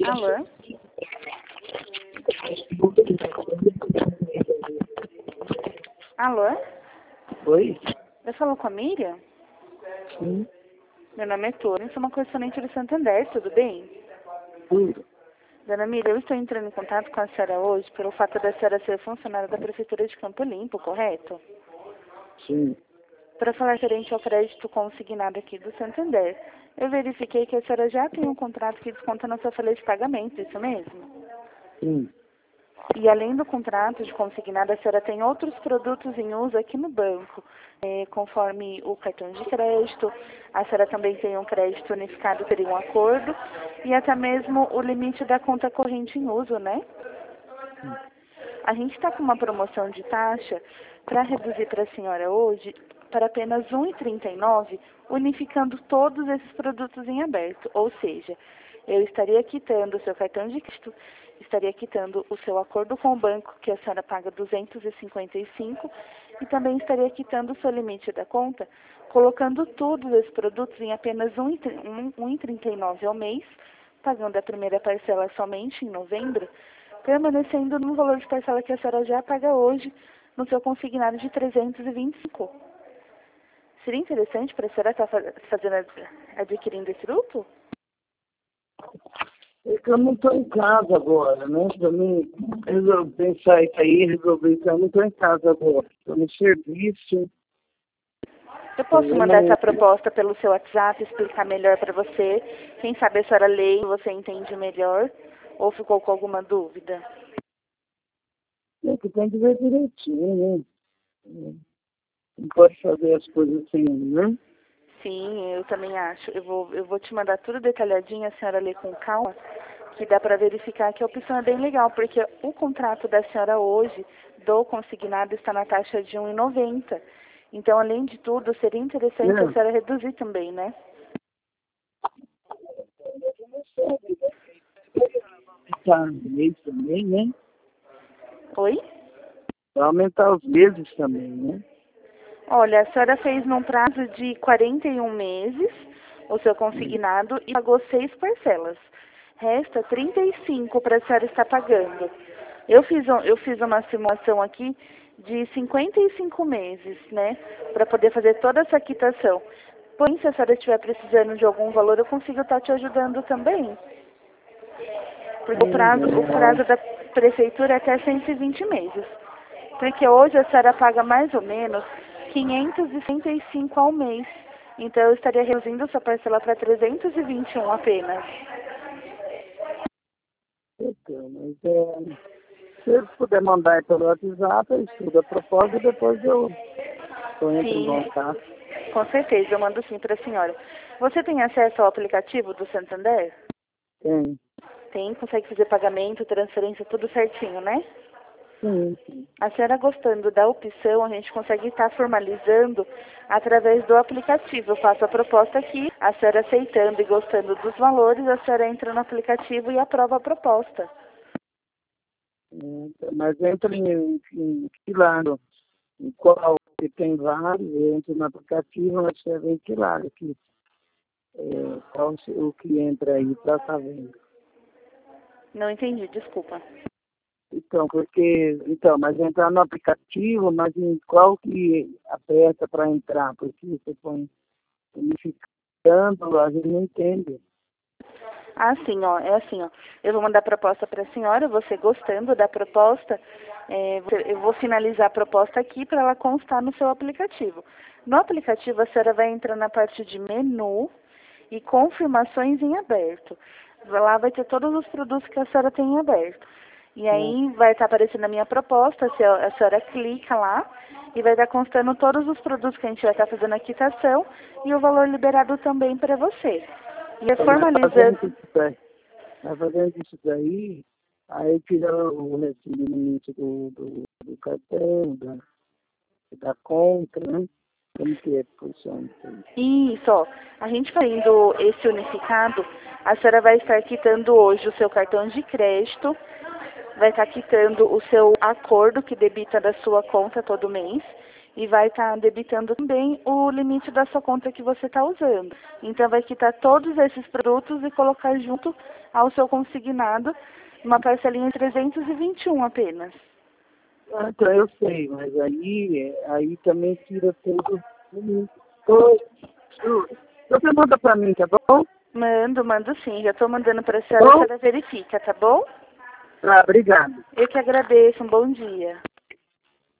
Alô? Alô? Oi? Eu falo com a Miriam? Sim, Meu nome é Tônia, sou uma correspondente do Santander, tudo bem? tudo. Dona Miriam, eu estou entrando em contato com a senhora hoje pelo fato da senhora ser funcionária da Prefeitura de Campo Limpo, correto? Sim, Para falar referente ao crédito consignado aqui do Santander, eu verifiquei que a senhora já tem um contrato que desconta na sua folha de pagamento, isso mesmo? sim. E além do contrato de consignado, a senhora tem outros produtos em uso aqui no banco, conforme o cartão de crédito, a senhora também tem um crédito unificado, teria um acordo, e até mesmo o limite da conta corrente em uso, né? A gente está com uma promoção de taxa para reduzir para a senhora hoje para apenas R$ 1,39, unificando todos esses produtos em aberto. Ou seja, eu estaria quitando o seu cartão de crédito, estaria quitando o seu acordo com o banco, que a senhora paga R$ 255, e também estaria quitando o seu limite da conta, colocando todos esses produtos em apenas R$ 1,39 ao mês, pagando a primeira parcela somente em novembro, permanecendo no valor de parcela que a senhora já paga hoje, no seu consignado de 325. Seria interessante para a senhora estar adquirindo esse grupo? É que eu não estou em casa agora, né? Para mim, resolvi pensar isso aí, resolver isso, eu não estou em casa agora. Estou no serviço. Eu posso Eu mandar não... essa proposta pelo seu WhatsApp, explicar melhor para você. Quem sabe a senhora lê e você entende melhor, ou ficou com alguma dúvida? É que tem que ver direitinho, né? Não pode fazer as coisas assim, né? Sim, eu também acho. Eu vou te mandar tudo detalhadinho, a senhora lê com calma, que dá para verificar que a opção é bem legal, porque o contrato da senhora hoje, do consignado, está na taxa de R$ 1,90. Então, além de tudo, seria interessante a Não, senhora reduzir também, né? tá, mês também, né? Oi? Vai aumentar os meses também, né? Olha, a senhora fez num prazo de 41 meses o seu consignado e pagou 6 parcelas. Resta 35 para a senhora estar pagando. Eu fiz uma simulação aqui de 55 meses, né? Para poder fazer toda essa quitação. Porém, se a senhora estiver precisando de algum valor, eu consigo estar te ajudando também. Porque o prazo da prefeitura é até 120 meses. Porque hoje a senhora paga mais ou menos 565 ao mês. Então eu estaria reduzindo sua parcela para 321 apenas. Então, mas se eu puder mandar aí pelo WhatsApp, eu estudo a proposta e depois eu entro em Sim, contato. com certeza, eu mando sim para a senhora. Você tem acesso ao aplicativo do Santander? Tem. Tem, consegue fazer pagamento, transferência, tudo certinho, né? Sim, sim. A senhora gostando da opção, a gente consegue estar formalizando através do aplicativo. Eu faço a proposta aqui, a senhora aceitando e gostando dos valores, a senhora entra no aplicativo e aprova a proposta. Mas entra em que lado? Em qual? Que tem vários, eu entro no aplicativo, mas você vem que lado aqui. Qual o que entra aí para estar vendo? Não entendi, desculpa. Então, mas entrar no aplicativo, mas em qual que aperta para entrar? Porque você põe unificando, a gente não entende. Ah, sim, ó, é assim, ó. Eu vou mandar a proposta para a senhora, você gostando da proposta, eu vou finalizar a proposta aqui para ela constar no seu aplicativo. No aplicativo, a senhora vai entrar na parte de menu e confirmações em aberto. Lá vai ter todos os produtos que a senhora tem em aberto. E aí vai estar aparecendo a minha proposta, a senhora clica lá e vai estar constando todos os produtos que a gente vai estar fazendo a quitação e o valor liberado também para você. E é formalizando. Vai fazendo isso daí, aí tira o recebimento do cartão, da conta, né? Como que é que funciona isso aí? Isso, ó. A gente fazendo esse unificado, a senhora vai estar quitando hoje o seu cartão de crédito, vai estar quitando o seu acordo que debita da sua conta todo mês e vai estar debitando também o limite da sua conta que você está usando. Então vai quitar todos esses produtos e colocar junto ao seu consignado uma parcelinha de 321 apenas. Ah, então eu sei, mas aí também tira tudo. Você manda para mim, tá bom? Mando sim. Já estou mandando para a senhora verifica, tá bom? Ah, obrigado. Eu que agradeço. Um bom dia.